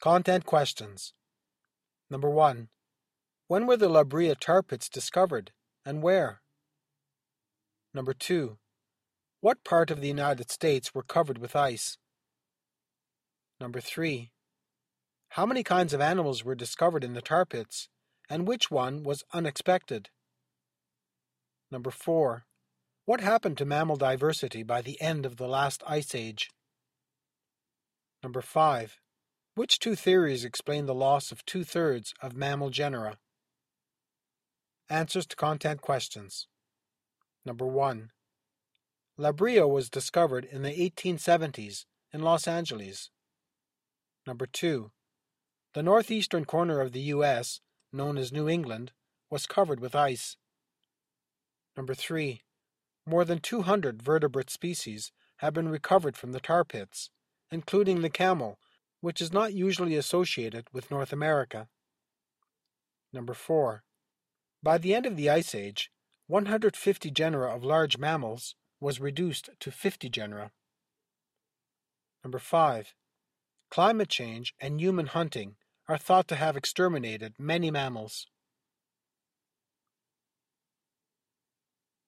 Content questions. Number 1. When were the La Brea tar pits discovered, and where? Number 2. What part of the United States were covered with ice? Number 3. How many kinds of animals were discovered in the tar pits, and which one was unexpected? Number 4. What happened to mammal diversity by the end of the last ice age? Number 5. Which two theories explain the loss of 2/3 of mammal genera? Answers to content questions. Number 1. La Brea was discovered in the 1870s in Los Angeles. Number 2. The northeastern corner of the U.S., known as New England, was covered with ice. Number 3. More than 200 vertebrate species have been recovered from the tar pits, including the camel, which is not usually associated with North America. Number 4. By the end of the Ice Age, 150 genera of large mammals was reduced to 50 genera. Number 5. Climate change and human hunting are thought to have exterminated many mammals.